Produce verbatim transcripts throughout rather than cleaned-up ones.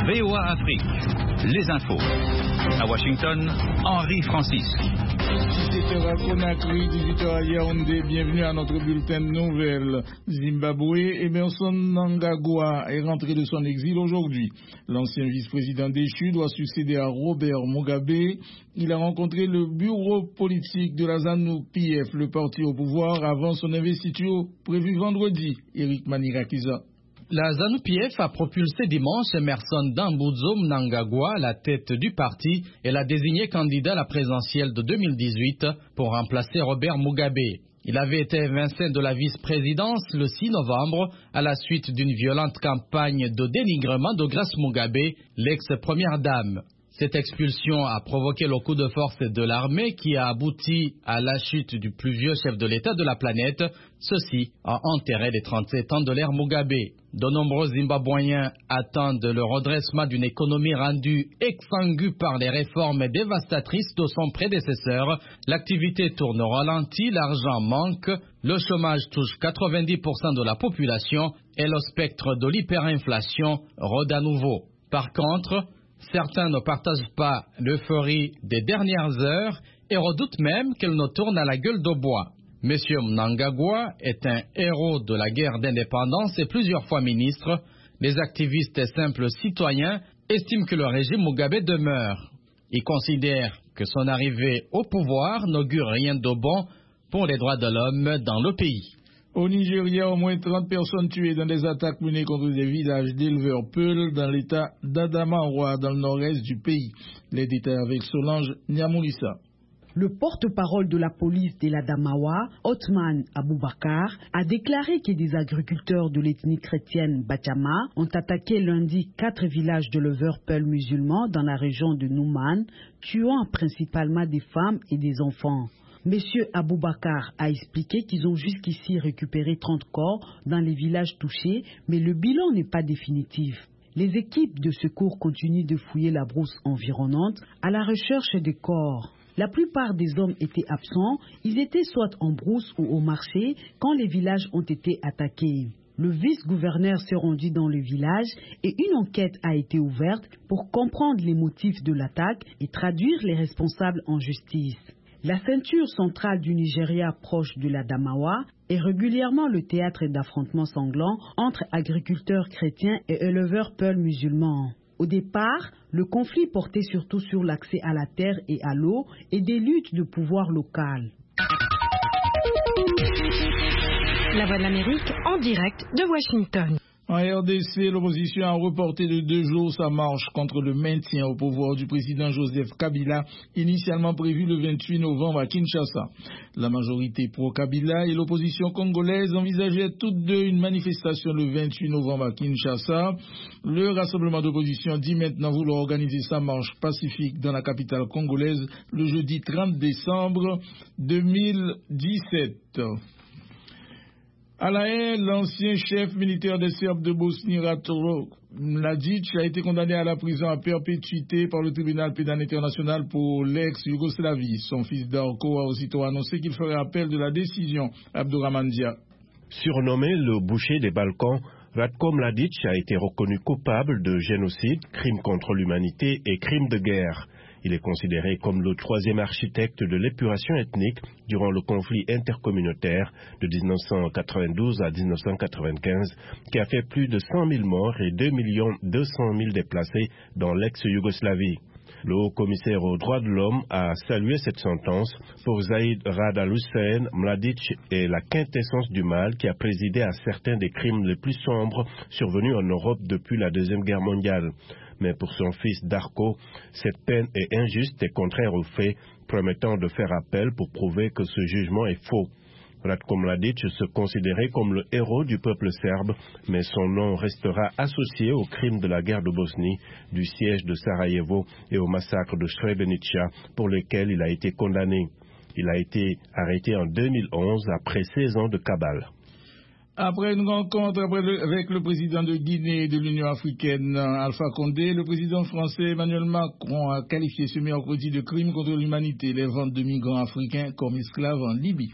V O A Afrique, les infos. À Washington, Henri Francis. dix-sept heures à Conakry, dix-huit heures à Yaoundé. Bienvenue à notre bulletin de nouvelles. Zimbabwe, Emerson Mnangagwa est rentré de son exil aujourd'hui. L'ancien vice-président déchu doit succéder à Robert Mugabe. Il a rencontré le bureau politique de la ZANU-P F, le parti au pouvoir, avant son investiture prévue vendredi. Eric Manirakiza. La ZANU-P F a propulsé dimanche Emerson Dambudzo Mnangagwa à la tête du parti et l'a désigné candidat à la présidentielle de deux mille dix-huit pour remplacer Robert Mugabe. Il avait été évincé de la vice-présidence le six novembre à la suite d'une violente campagne de dénigrement de Grace Mugabe, l'ex-première dame. Cette expulsion a provoqué le coup de force de l'armée qui a abouti à la chute du plus vieux chef de l'État de la planète. Ceci a enterré les trente-sept ans de l'ère Mugabe. De nombreux Zimbabwéens attendent le redressement d'une économie rendue exsangue par les réformes dévastatrices de son prédécesseur. L'activité tourne au ralenti, l'argent manque, le chômage touche quatre-vingt-dix pour cent de la population et le spectre de l'hyperinflation rôde à nouveau. Par contre, certains ne partagent pas l'euphorie des dernières heures et redoutent même qu'elle ne tourne à la gueule de bois. Monsieur Mnangagwa est un héros de la guerre d'indépendance et plusieurs fois ministre. Les activistes et simples citoyens estiment que le régime Mugabe demeure. Ils considèrent que son arrivée au pouvoir n'augure rien de bon pour les droits de l'homme dans le pays. Au Nigeria, au moins trente personnes tuées dans des attaques menées contre des villages d'éleveurs Peul dans l'état d'Adamawa, dans le nord-est du pays. Les détails avec Solange Niamoulissa. Le porte-parole de la police de l'Adamawa, Othman Aboubakar, a déclaré que des agriculteurs de l'ethnie chrétienne Bachama ont attaqué lundi quatre villages de leveurs Peul musulmans dans la région de Nouman, tuant principalement des femmes et des enfants. Monsieur Aboubakar a expliqué qu'ils ont jusqu'ici récupéré trente corps dans les villages touchés, mais le bilan n'est pas définitif. Les équipes de secours continuent de fouiller la brousse environnante à la recherche des corps. La plupart des hommes étaient absents, ils étaient soit en brousse ou au marché quand les villages ont été attaqués. Le vice-gouverneur s'est rendu dans le village et une enquête a été ouverte pour comprendre les motifs de l'attaque et traduire les responsables en justice. La ceinture centrale du Nigeria proche de l'Adamawa est régulièrement le théâtre d'affrontements sanglants entre agriculteurs chrétiens et éleveurs Peul musulmans. Au départ, le conflit portait surtout sur l'accès à la terre et à l'eau et des luttes de pouvoir local. La Voix de l'Amérique en direct de Washington. En R D C, l'opposition a reporté de deux jours sa marche contre le maintien au pouvoir du président Joseph Kabila, initialement prévu le vingt-huit novembre à Kinshasa. La majorité pro-Kabila et l'opposition congolaise envisageaient toutes deux une manifestation le vingt-huit novembre à Kinshasa. Le rassemblement d'opposition dit maintenant vouloir organiser sa marche pacifique dans la capitale congolaise le jeudi trente décembre deux mille dix-sept. À La Haye, l'ancien chef militaire des Serbes de Bosnie, Ratko Mladic, a été condamné à la prison à perpétuité par le tribunal pénal international pour l'ex-Yougoslavie. Son fils Darko a aussitôt annoncé qu'il ferait appel de la décision. Abdourahmane Dia. Surnommé le boucher des Balkans, Ratko Mladic a été reconnu coupable de génocide, crime contre l'humanité et crime de guerre. Il est considéré comme le troisième architecte de l'épuration ethnique durant le conflit intercommunautaire de mille neuf cent quatre-vingt-douze à mille neuf cent quatre-vingt-quinze, qui a fait plus de cent mille morts et deux millions deux cent mille déplacés dans l'ex-Yougoslavie. Le haut-commissaire aux droits de l'homme a salué cette sentence. Pour Zaïd Rad Al-Hussein, Mladic est la quintessence du mal qui a présidé à certains des crimes les plus sombres survenus en Europe depuis la Deuxième Guerre mondiale. Mais pour son fils Darko, cette peine est injuste et contraire aux faits, promettant de faire appel pour prouver que ce jugement est faux. Ratko Mladic se considérait comme le héros du peuple serbe, mais son nom restera associé aux crimes de la guerre de Bosnie, du siège de Sarajevo et au massacre de Srebrenica, pour lesquels il a été condamné. Il a été arrêté en deux mille onze après seize ans de cabale. Après une rencontre avec le président de Guinée et de l'Union africaine, Alpha Condé, le président français Emmanuel Macron a qualifié ce mercredi de crime contre l'humanité les ventes de migrants africains comme esclaves en Libye.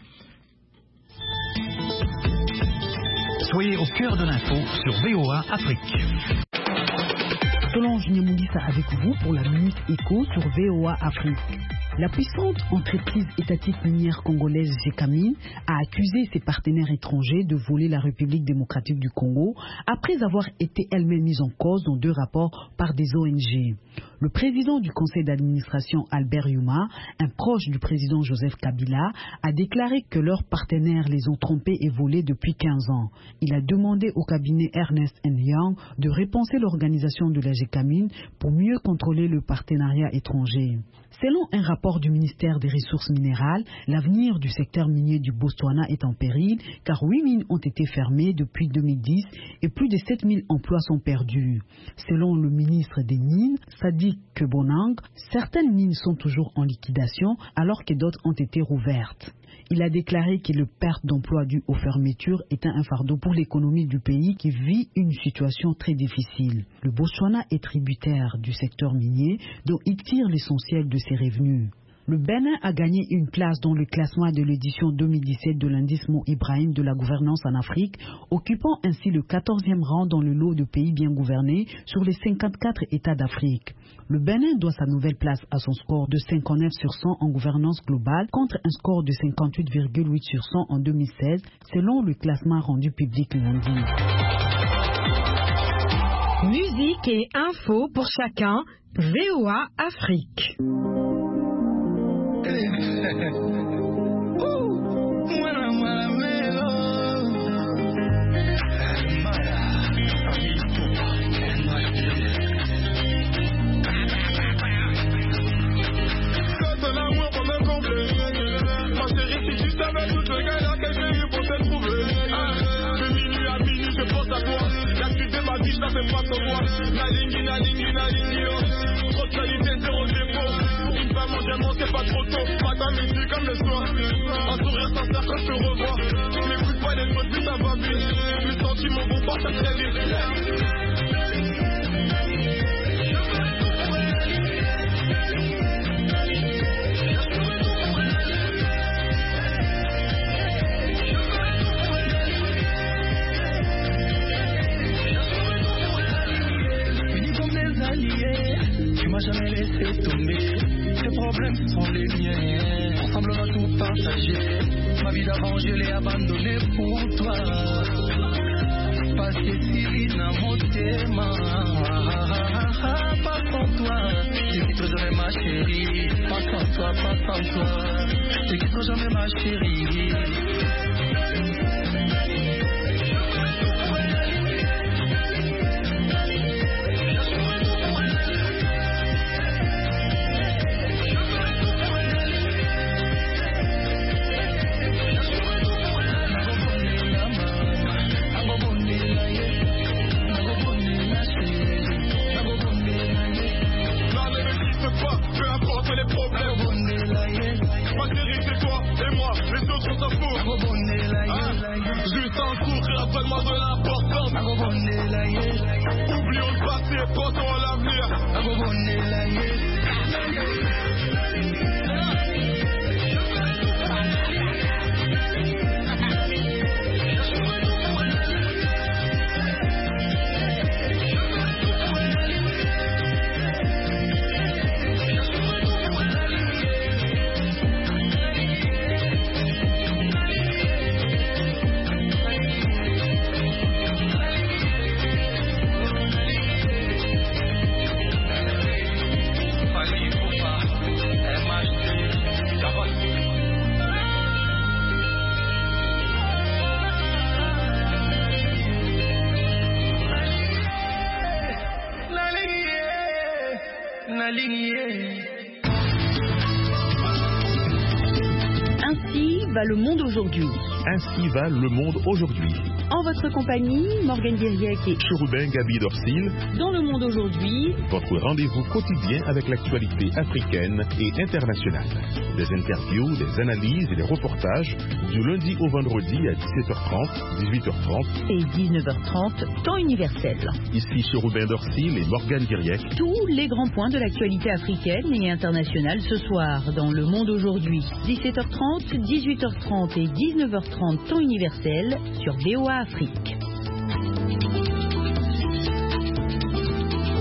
Soyez au cœur de l'info sur V O A Afrique. Selon Ange Nyamulissa avec vous pour la Minute Éco sur V O A Afrique. La puissante entreprise étatique minière congolaise Gécamine a accusé ses partenaires étrangers de voler la République démocratique du Congo après avoir été elle-même mise en cause dans deux rapports par des O N G. Le président du conseil d'administration Albert Yuma, un proche du président Joseph Kabila, a déclaré que leurs partenaires les ont trompés et volés depuis quinze ans. Il a demandé au cabinet Ernst and Young de repenser l'organisation de la Gécamine pour mieux contrôler le partenariat étranger. Selon un rapport du ministère des Ressources minérales, l'avenir du secteur minier du Botswana est en péril car huit mines ont été fermées depuis deux mille dix et plus de sept mille emplois sont perdus. Selon le ministre des Mines, Sadi Kebonang, certaines mines sont toujours en liquidation alors que d'autres ont été rouvertes. Il a déclaré que le perte d'emploi due aux fermetures est un fardeau pour l'économie du pays qui vit une situation très difficile. Le Botswana est tributaire du secteur minier dont il tire l'essentiel de ses revenus. Le Bénin a gagné une place dans le classement de l'édition deux mille dix-sept de l'indice Mo Ibrahim de la gouvernance en Afrique, occupant ainsi le quatorzième rang dans le lot de pays bien gouvernés sur les cinquante-quatre États d'Afrique. Le Bénin doit sa nouvelle place à son score de cinquante-neuf sur cent en gouvernance globale contre un score de cinquante-huit virgule huit sur cent en deux mille seize, selon le classement rendu public lundi. Musique et infos pour chacun, V O A Afrique. Ça fait pas ton moi, la ligne, la ligne, la ligne, trop de qualité, zéro défaut. Pour une femme en diamant, c'est pas trop tôt. Madame est due comme le soir. Un sourire sincère quand je te revois. N'écoute pas les mots, plus ça va vite. Les sentiments vont partir très vite. Tu m'as jamais laissé tomber, tes problèmes sont les miens. Ensemble on va tout partager. Ma vie d'avant je l'ai abandonnée pour toi. Parce que si n'a monté ma pas sans toi. Je quitte jamais ma chérie. Pas sans toi, pas sans toi. Je quitte jamais ma chérie. Juste un coup, rappelle-moi de l'importance. Oublions le passé, pensons à l'avenir. Ainsi va le monde aujourd'hui. Ainsi va le monde aujourd'hui. En votre compagnie, Morgane Guiriec et Chérubin Gabi Dorsil. Dans le monde aujourd'hui, votre rendez-vous quotidien avec l'actualité africaine et internationale. Des interviews, des analyses et des reportages du lundi au vendredi à dix-sept heures trente, dix-huit heures trente et dix-neuf heures trente, temps universel. Ici Chérubin Dorsil et Morgane Guiriec. Tous les grands points de l'actualité africaine et internationale ce soir dans le monde aujourd'hui. dix-sept heures trente, dix-huit heures trente et dix-neuf heures trente, temps universel sur V O A Afrique.